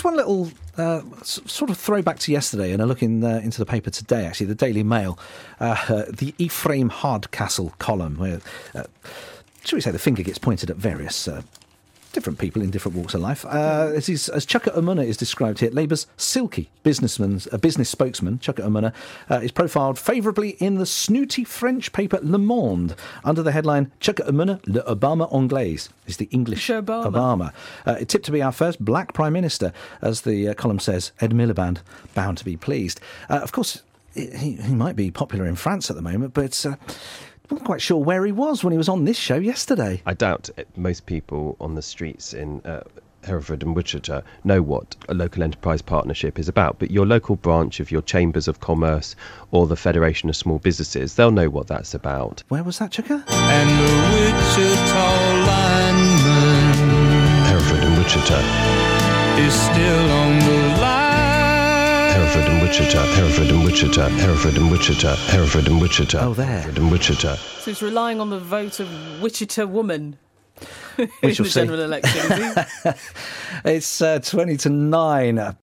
one little sort of throwback to yesterday, and a look into the paper today, actually, the Daily Mail, the Ephraim Hardcastle column, where, shall we say, the finger gets pointed at various different people in different walks of life. As Chuka Umunna is described here, Labour's silky business spokesman, Chuka Umunna, is profiled favourably in the snooty French paper Le Monde under the headline Chuka Umunna, le Obama Anglais, is the English Obama. It tipped to be our first black Prime Minister, as the column says. Ed Miliband, bound to be pleased. Of course, he might be popular in France at the moment, but I'm not quite sure where he was when he was on this show yesterday. I doubt most people on the streets in Hereford and Wichita know what a local enterprise partnership is about, but your local branch of your chambers of commerce or the Federation of Small Businesses, they'll know what that's about. Where was that, Chuka? And the Wichita lineman, Hereford and Wichita, is still on the line. Hereford and Wichita, Hereford and Wichita, Hereford and Wichita, Hereford and Wichita. Oh, there. Hereford and Wichita. So he's relying on the vote of Wichita woman We in shall the see. general election, is he? It's 20 to 9.